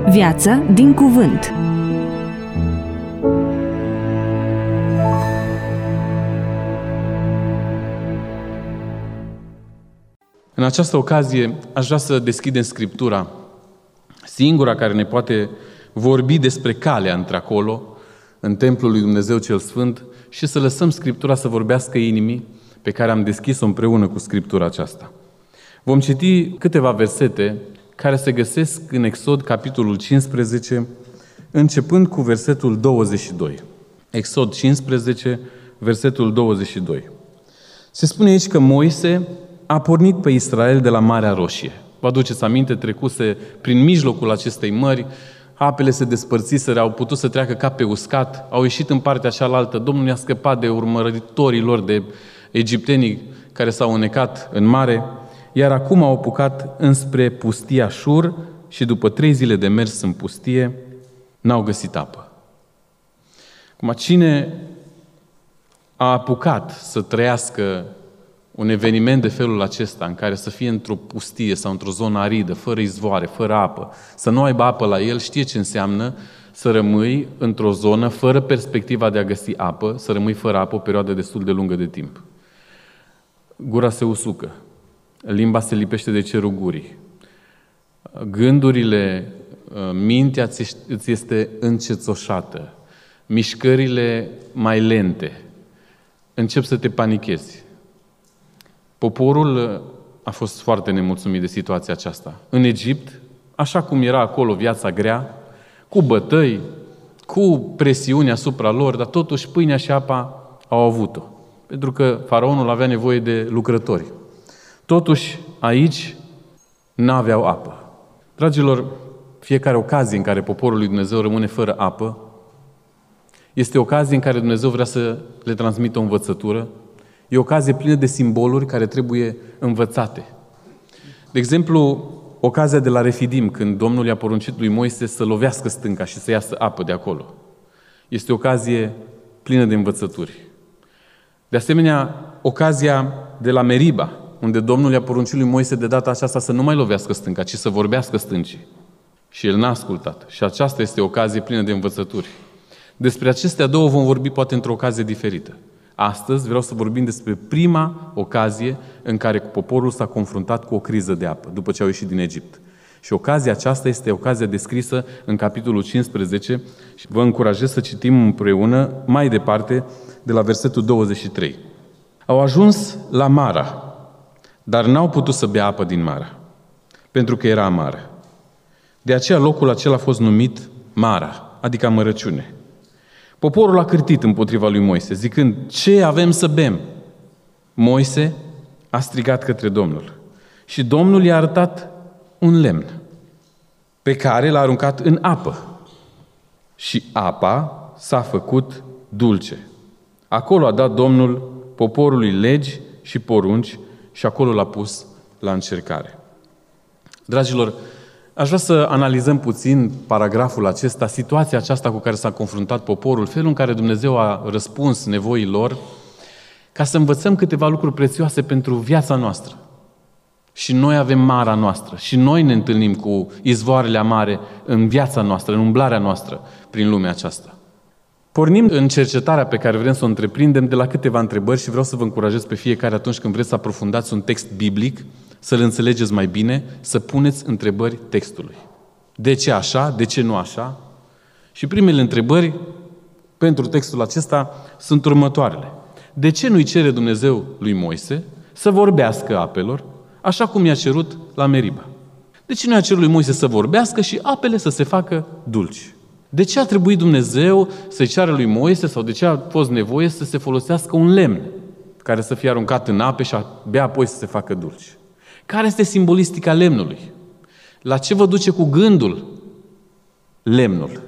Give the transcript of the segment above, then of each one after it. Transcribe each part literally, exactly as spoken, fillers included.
Viață din cuvânt. În această ocazie aș vrea să deschidem Scriptura, singura care ne poate vorbi despre calea într-acolo, în templul lui Dumnezeu cel Sfânt, și să lăsăm Scriptura să vorbească inimii pe care am deschis-o împreună cu Scriptura aceasta. Vom citi câteva versete care se găsesc în Exod, capitolul cincisprezece, începând cu versetul douăzeci și doi. Exod cincisprezece, versetul douăzeci și doi. Se spune aici că Moise a pornit pe Israel de la Marea Roșie. Vă aduceți aminte, trecuse prin mijlocul acestei mări, apele se despărțiseră, au putut să treacă ca pe uscat, au ieșit în partea cealaltă, Domnul i-a scăpat de urmăritorii lor, de egiptenii care s-au înecat în mare, iar acum au apucat înspre pustia Șur și după trei zile de mers în pustie, n-au găsit apă. Acum, cine a apucat să trăiască un eveniment de felul acesta, în care să fie într-o pustie sau într-o zonă aridă, fără izvoare, fără apă, să nu aibă apă la el, știe ce înseamnă să rămâi într-o zonă fără perspectiva de a găsi apă, să rămâi fără apă o perioadă destul de lungă de timp. Gura se usucă, limba se lipește de cerul gurii, gândurile, mintea îți este încețoșată, mișcările mai lente, încep să te panichezi. Poporul a fost foarte nemulțumit de situația aceasta. În Egipt, așa cum era acolo viața grea, cu bătăi, cu presiuni asupra lor, dar totuși pâinea și apa au avut-o. Pentru că faraonul avea nevoie de lucrători. Totuși, aici n-aveau apă. Dragilor, fiecare ocazie în care poporul lui Dumnezeu rămâne fără apă, este ocazie în care Dumnezeu vrea să le transmită o învățătură. E o ocazie plină de simboluri care trebuie învățate. De exemplu, ocazia de la Refidim, când Domnul i-a poruncit lui Moise să lovească stânca și să iasă apă de acolo. Este o ocazie plină de învățături. De asemenea, ocazia de la Meriba, unde Domnul i-a poruncit lui Moise de data aceasta să nu mai lovească stânca, ci să vorbească stâncii. Și el n-a ascultat. Și aceasta este o ocazie plină de învățături. Despre acestea două vom vorbi poate într-o ocazie diferită. Astăzi vreau să vorbim despre prima ocazie în care poporul s-a confruntat cu o criză de apă, după ce au ieșit din Egipt. Și ocazia aceasta este ocazia descrisă în capitolul cincisprezece și vă încurajez să citim împreună mai departe de la versetul douăzeci și trei. Au ajuns la Mara, dar n-au putut să bea apă din Mara, pentru că era amară. De aceea locul acela a fost numit Mara, adică amărăciune. Poporul a cârtit împotriva lui Moise, zicând, ce avem să bem? Moise a strigat către Domnul și Domnul i-a arătat un lemn pe care l-a aruncat în apă și apa s-a făcut dulce. Acolo a dat Domnul poporului legi și porunci și acolo l-a pus la încercare. Dragilor, aș vrea să analizăm puțin paragraful acesta, situația aceasta cu care s-a confruntat poporul, felul în care Dumnezeu a răspuns nevoilor, ca să învățăm câteva lucruri prețioase pentru viața noastră. Și noi avem marea noastră și noi ne întâlnim cu izvoarele amare în viața noastră, în umblarea noastră prin lumea aceasta. Pornim în cercetarea pe care vrem să o întreprindem de la câteva întrebări și vreau să vă încurajez pe fiecare atunci când vreți să aprofundați un text biblic, să-l înțelegeți mai bine, să puneți întrebări textului. De ce așa? De ce nu așa? Și primele întrebări pentru textul acesta sunt următoarele. De ce nu-i cere Dumnezeu lui Moise să vorbească apelor, așa cum i-a cerut la Meriba? De ce nu i-a cerut lui Moise să vorbească și apele să se facă dulci? De ce a trebuit Dumnezeu să-i ceară lui Moise sau de ce a fost nevoie să se folosească un lemn care să fie aruncat în ape și abia apoi să se facă dulci? Care este simbolistica lemnului? La ce vă duce cu gândul lemnul?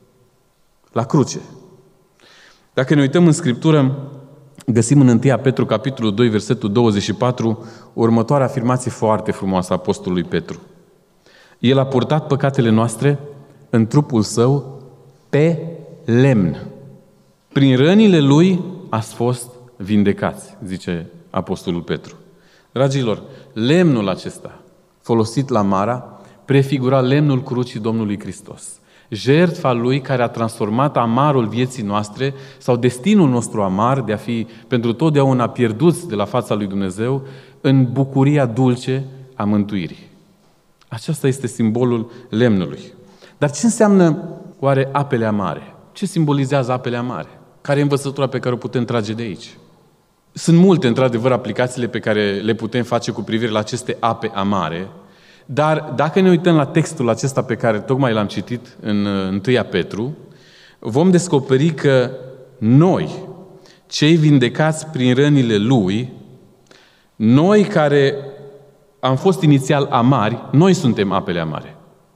La cruce. Dacă ne uităm în Scriptură, găsim în întâi Petru, capitolul doi, versetul douăzeci și patru, următoarea afirmație foarte frumoasă a apostolului Petru. El a purtat păcatele noastre în trupul său pe lemn. Prin rănile lui ați fost vindecați, zice apostolul Petru. Dragilor, lemnul acesta, folosit la Mara, prefigura lemnul crucii Domnului Hristos. Jertfa Lui care a transformat amarul vieții noastre sau destinul nostru amar de a fi pentru totdeauna pierduți de la fața lui Dumnezeu în bucuria dulce a mântuirii. Aceasta este simbolul lemnului. Dar ce înseamnă oare apele amare? Ce simbolizează apele amare? Care e învățătura pe care o putem trage de aici? Sunt multe, într-adevăr, aplicațiile pe care le putem face cu privire la aceste ape amare, dar dacă ne uităm la textul acesta pe care tocmai l-am citit în întâi Petru, vom descoperi că noi, cei vindecați prin rănile Lui, noi care am fost inițial amari, noi suntem apele amare.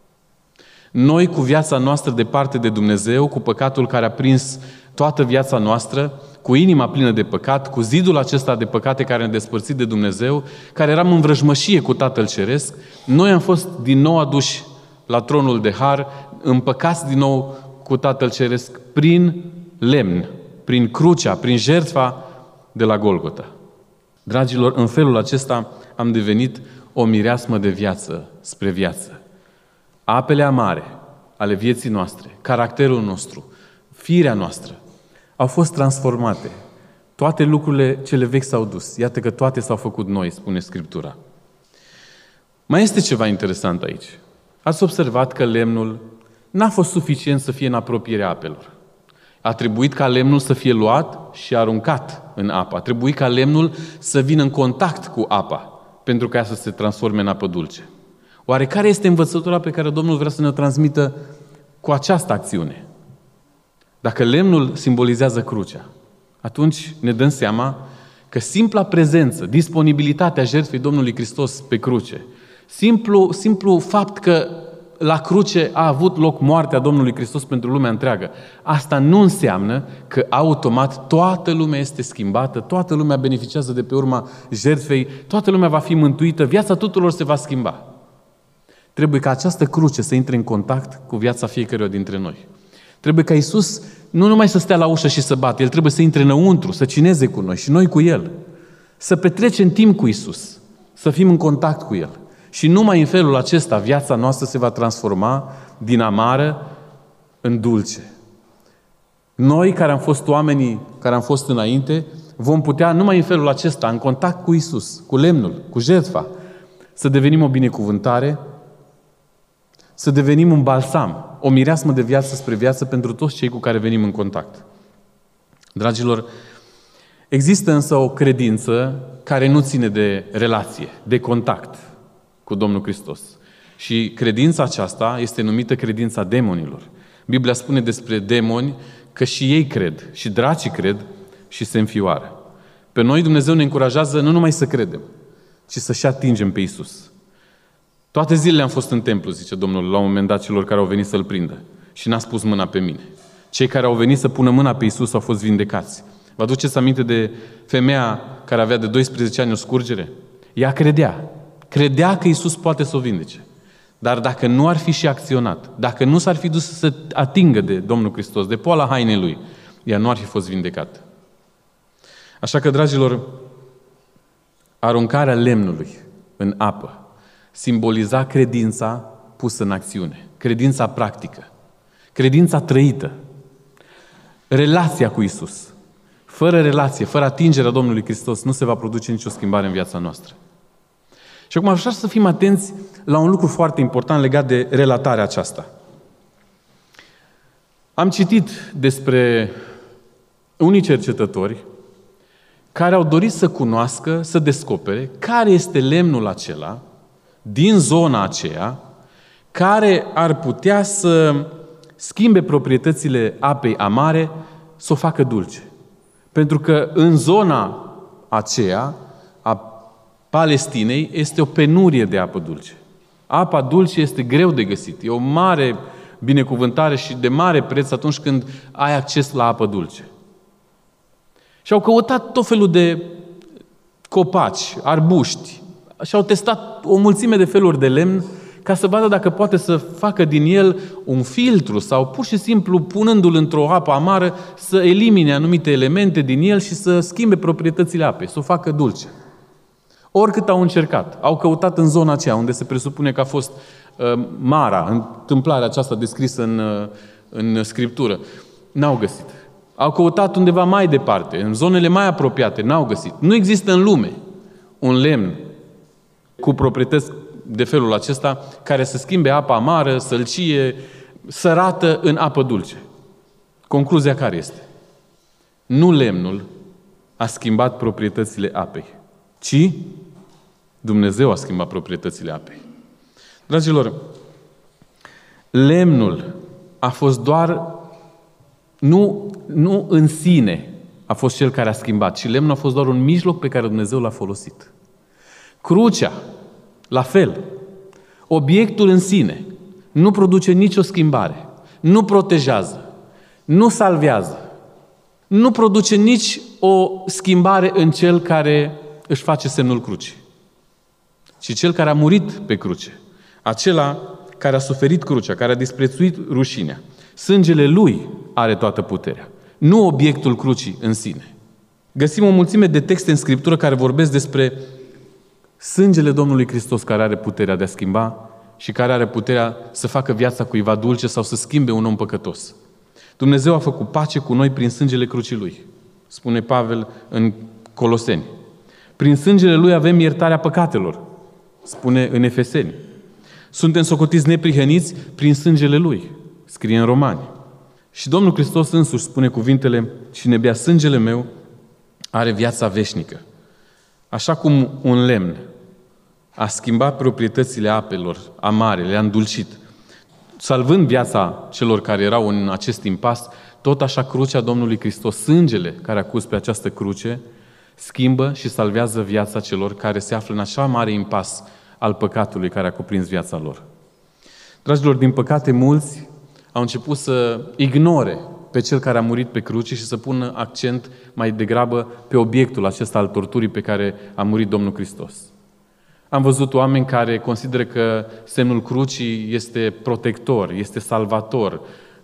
Noi, cu viața noastră departe de Dumnezeu, cu păcatul care a prins toată viața noastră, cu inima plină de păcat, cu zidul acesta de păcate care ne-a despărțit de Dumnezeu, care eram în vrăjmășie cu Tatăl Ceresc, noi am fost din nou aduși la tronul de har, împăcați din nou cu Tatăl Ceresc prin lemn, prin crucea, prin jertfa de la Golgota. Dragilor, în felul acesta am devenit o mireasmă de viață spre viață. Apele amare ale vieții noastre, caracterul nostru, firea noastră, au fost transformate. Toate lucrurile cele vechi s-au dus. Iată că toate s-au făcut noi, spune Scriptura. Mai este ceva interesant aici. Ați observat că lemnul n-a fost suficient să fie în apropierea apelor. A trebuit ca lemnul să fie luat și aruncat în apă. A trebuit ca lemnul să vină în contact cu apa, pentru ca ea să se transforme în apă dulce. Oare care este învățătura pe care Domnul vrea să ne o transmită cu această acțiune? Dacă lemnul simbolizează crucea, atunci ne dăm seama că simpla prezență, disponibilitatea jertfei Domnului Hristos pe cruce, simplu, simplu fapt că la cruce a avut loc moartea Domnului Hristos pentru lumea întreagă, asta nu înseamnă că automat toată lumea este schimbată, toată lumea beneficiază de pe urma jertfei, toată lumea va fi mântuită, viața tuturor se va schimba. Trebuie ca această cruce să intre în contact cu viața fiecăruia dintre noi. Trebuie ca Iisus nu numai să stea la ușă și să bată, El trebuie să intre înăuntru, să cineze cu noi și noi cu El. Să petrecem timp cu Iisus, să fim în contact cu El. Și numai în felul acesta viața noastră se va transforma din amară în dulce. Noi care am fost oamenii care am fost înainte, vom putea numai în felul acesta, în contact cu Iisus, cu lemnul, cu jertfa, să devenim o binecuvântare, să devenim un balsam, o mireasmă de viață spre viață pentru toți cei cu care venim în contact. Dragilor, există însă o credință care nu ține de relație, de contact cu Domnul Hristos. Și credința aceasta este numită credința demonilor. Biblia spune despre demoni că și ei cred, și dracii cred și se înfioară. Pe noi Dumnezeu ne încurajează nu numai să credem, ci să-și atingem pe Iisus. Toate zilele am fost în templu, zice Domnul, la un moment dat celor care au venit să-L prindă. Și n-a spus mâna pe mine. Cei care au venit să pună mâna pe Iisus au fost vindecați. Vă aduceți aminte de femeia care avea de doisprezece ani o scurgere? Ea credea. Credea că Iisus poate să o vindece. Dar dacă nu ar fi și acționat, dacă nu s-ar fi dus să atingă de Domnul Hristos, de poala hainei Lui, ea nu ar fi fost vindecată. Așa că, dragilor, aruncarea lemnului în apă simboliza credința pusă în acțiune, credința practică, credința trăită, relația cu Iisus. Fără relație, fără atingerea Domnului Hristos, nu se va produce nicio schimbare în viața noastră. Și acum aș vrea să fim atenți la un lucru foarte important legat de relatarea aceasta. Am citit despre unii cercetători care au dorit să cunoască, să descopere care este lemnul acela din zona aceea care ar putea să schimbe proprietățile apei amare, să o facă dulce. Pentru că în zona aceea a Palestinei este o penurie de apă dulce. Apa dulce este greu de găsit. E o mare binecuvântare și de mare preț atunci când ai acces la apă dulce. Și au căutat tot felul de copaci, arbuști, și au testat o mulțime de feluri de lemn ca să vadă dacă poate să facă din el un filtru sau pur și simplu punându-l într-o apă amară să elimine anumite elemente din el și să schimbe proprietățile apei, să o facă dulce. Oricât au încercat, au căutat în zona aceea unde se presupune că a fost Mara, întâmplarea aceasta descrisă în, în Scriptură. N-au găsit. Au căutat undeva mai departe, în zonele mai apropiate, n-au găsit. Nu există în lume un lemn cu proprietăți de felul acesta care să schimbe apa amară, sălcie, sărată în apă dulce. Concluzia care este? Nu lemnul a schimbat proprietățile apei, ci Dumnezeu a schimbat proprietățile apei. Dragilor, lemnul a fost doar, nu, nu în sine a fost cel care a schimbat, ci lemnul a fost doar un mijloc pe care Dumnezeu l-a folosit. Crucea, la fel, obiectul în sine nu produce nicio schimbare, nu protejează, nu salvează, nu produce nici o schimbare în cel care își face semnul crucii, ci cel care a murit pe cruce, acela care a suferit crucea, care a disprețuit rușinea. Sângele lui are toată puterea, nu obiectul crucii în sine. Găsim o mulțime de texte în Scriptură care vorbesc despre sângele Domnului Hristos care are puterea de a schimba și care are puterea să facă viața cuiva dulce sau să schimbe un om păcătos. Dumnezeu a făcut pace cu noi prin sângele crucii Lui, spune Pavel în Coloseni. Prin sângele Lui avem iertarea păcatelor, spune în Efeseni. Suntem socotiți neprihăniți prin sângele Lui, scrie în Romani. Și Domnul Hristos însuși spune cuvintele: cine bea sângele meu are viața veșnică. Așa cum un lemn a schimbat proprietățile apelor amare, le-a îndulcit, salvând viața celor care erau în acest impas, tot așa crucea Domnului Hristos, sângele care a curs pe această cruce, schimbă și salvează viața celor care se află în așa mare impas al păcatului care a cuprins viața lor. Dragilor, din păcate, mulți au început să ignore pe cel care a murit pe cruce și să pună accent mai degrabă pe obiectul acesta al torturii pe care a murit Domnul Hristos. Am văzut oameni care consideră că semnul crucii este protector, este salvator,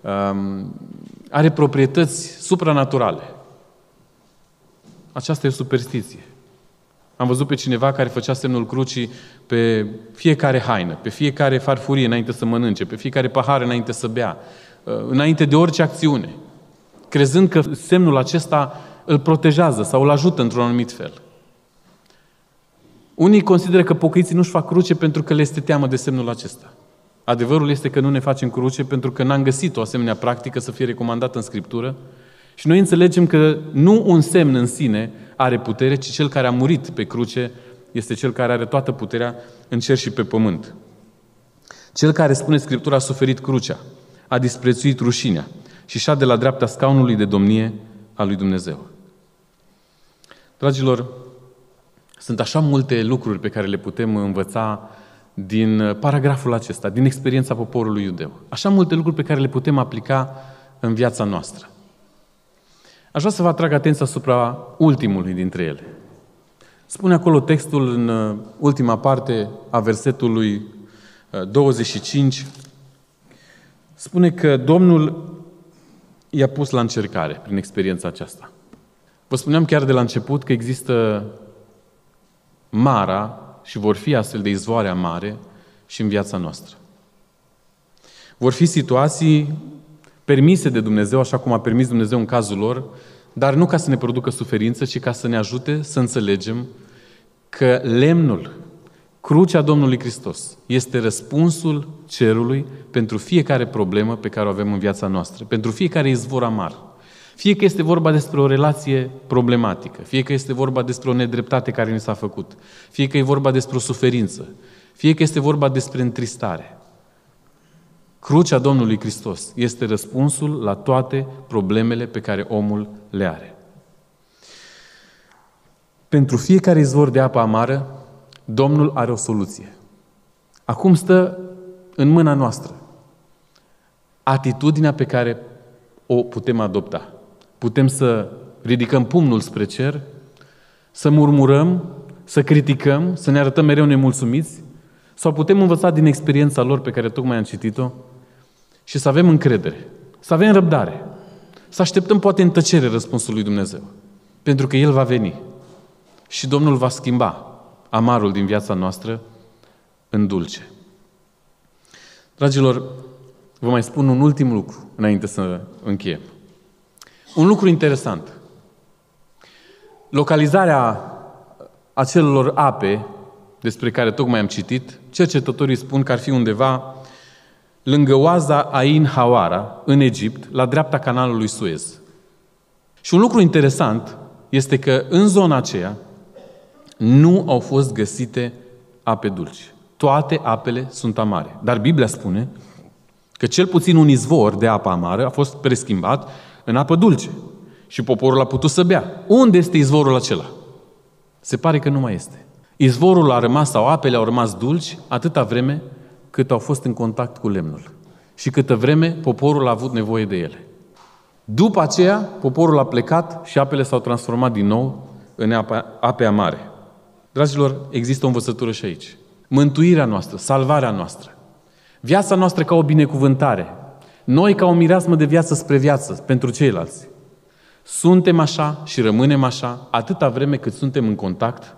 are proprietăți supranaturale. Aceasta e o superstiție. Am văzut pe cineva care făcea semnul crucii pe fiecare haină, pe fiecare farfurie înainte să mănânce, pe fiecare pahar înainte să bea, înainte de orice acțiune, crezând că semnul acesta îl protejează sau îl ajută într-un anumit fel. Unii consideră că pocăiții nu-și fac cruce pentru că le este teamă de semnul acesta. Adevărul este că nu ne facem cruce pentru că n-am găsit o asemenea practică să fie recomandată în Scriptură și noi înțelegem că nu un semn în sine are putere, ci cel care a murit pe cruce este cel care are toată puterea în cer și pe pământ. Cel care, spune Scriptura, a suferit crucea, a disprețuit rușinea și șade la dreapta scaunului de domnie al lui Dumnezeu. Dragilor, sunt așa multe lucruri pe care le putem învăța din paragraful acesta, din experiența poporului iudeu. Așa multe lucruri pe care le putem aplica în viața noastră. Aș vrea să vă atrag atenția asupra ultimului dintre ele. Spune acolo textul în ultima parte a versetului douăzeci și cinci, spune că Domnul i-a pus la încercare prin experiența aceasta. Vă spuneam chiar de la început că există Mara și vor fi astfel de izvoare amare și în viața noastră. Vor fi situații permise de Dumnezeu, așa cum a permis Dumnezeu în cazul lor, dar nu ca să ne producă suferință, ci ca să ne ajute să înțelegem că lemnul, crucea Domnului Hristos, este răspunsul cerului pentru fiecare problemă pe care o avem în viața noastră, pentru fiecare izvor amar. Fie că este vorba despre o relație problematică, fie că este vorba despre o nedreptate care ni s-a făcut, fie că e vorba despre o suferință, fie că este vorba despre întristare. Crucea Domnului Hristos este răspunsul la toate problemele pe care omul le are. Pentru fiecare izvor de apă amară, Domnul are o soluție. Acum stă în mâna noastră atitudinea pe care o putem adopta. Putem să ridicăm pumnul spre cer, să murmurăm, să criticăm, să ne arătăm mereu nemulțumiți, sau putem învăța din experiența lor pe care tocmai am citit-o și să avem încredere, să avem răbdare, să așteptăm poate în tăcere răspunsul lui Dumnezeu, pentru că El va veni și Domnul va schimba amarul din viața noastră în dulce. Dragilor, vă mai spun un ultim lucru înainte să încheiem. Un lucru interesant. Localizarea acelor ape despre care tocmai am citit, cercetătorii spun că ar fi undeva lângă oaza Ain Hawara, în Egipt, la dreapta canalului Suez. Și un lucru interesant este că în zona aceea nu au fost găsite ape dulci. Toate apele sunt amare. Dar Biblia spune că cel puțin un izvor de apă amară a fost preschimbat în apă dulce. Și poporul a putut să bea. Unde este izvorul acela? Se pare că nu mai este. Izvorul a rămas sau apele au rămas dulci atâta vreme cât au fost în contact cu lemnul. Și câtă vreme poporul a avut nevoie de ele. După aceea, poporul a plecat și apele s-au transformat din nou în ape, ape amare. Dragilor, există o învățătură și aici. Mântuirea noastră, salvarea noastră, viața noastră ca o binecuvântare, noi ca o mireasmă de viață spre viață pentru ceilalți. Suntem așa și rămânem așa atâta vreme cât suntem în contact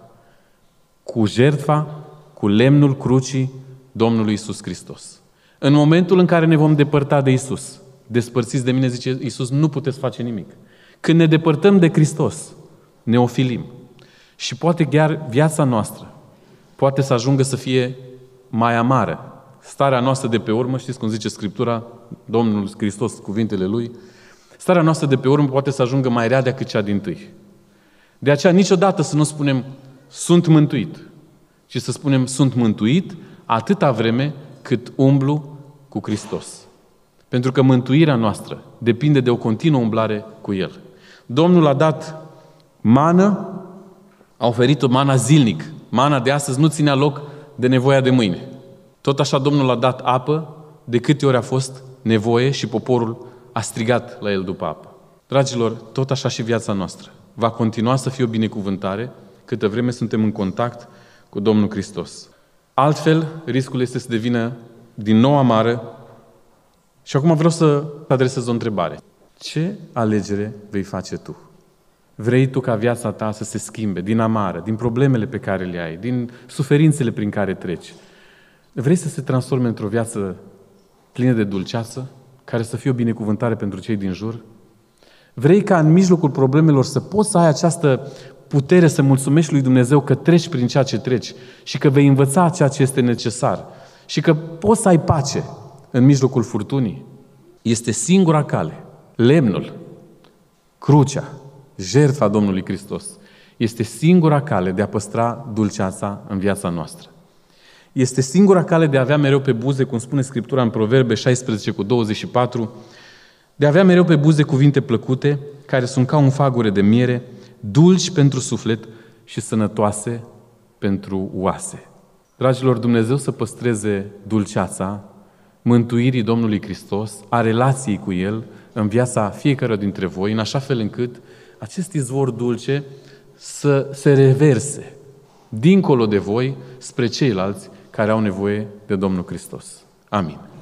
cu jertfa, cu lemnul crucii Domnului Iisus Hristos. În momentul în care ne vom depărta de Iisus, despărțiți de mine, zice Iisus, nu puteți face nimic. Când ne depărtăm de Hristos, ne ofilim. Și poate chiar viața noastră poate să ajungă să fie mai amară. Starea noastră de pe urmă, știți cum zice Scriptura, Domnul Hristos, cuvintele Lui, starea noastră de pe urmă poate să ajungă mai rea decât cea dintâi. De aceea niciodată să nu spunem sunt mântuit, ci să spunem sunt mântuit atâta vreme cât umblu cu Hristos. Pentru că mântuirea noastră depinde de o continuă umblare cu El. Domnul a dat mană, a oferit-o mana zilnic. Mana de astăzi nu ținea loc de nevoia de mâine. Tot așa Domnul a dat apă de câte ori a fost nevoie și poporul a strigat la El după apă. Dragilor, tot așa și viața noastră va continua să fie o binecuvântare câtă vreme suntem în contact cu Domnul Hristos. Altfel, riscul este să devină din nou amară. Și acum vreau să adresez o întrebare. Ce alegere vei face tu? Vrei tu ca viața ta să se schimbe din amară, din problemele pe care le ai, din suferințele prin care treci? Vrei să se transforme într-o viață plină de dulceață, care să fie o binecuvântare pentru cei din jur? Vrei ca în mijlocul problemelor să poți să ai această putere să mulțumești lui Dumnezeu că treci prin ceea ce treci și că vei învăța ceea ce este necesar și că poți să ai pace în mijlocul furtunii? Este singura cale. Lemnul, crucea, jertfa Domnului Hristos este singura cale de a păstra dulceața în viața noastră. Este singura cale de a avea mereu pe buze, cum spune Scriptura în Proverbe șaisprezece cu douăzeci și patru, de a avea mereu pe buze cuvinte plăcute, care sunt ca un fagure de miere, dulci pentru suflet și sănătoase pentru oase. Dragilor, Dumnezeu să păstreze dulceața mântuirii Domnului Hristos, a relației cu El în viața fiecăruia dintre voi, în așa fel încât acest izvor dulce să se reverse dincolo de voi spre ceilalți care au nevoie de Domnul Hristos. Amin.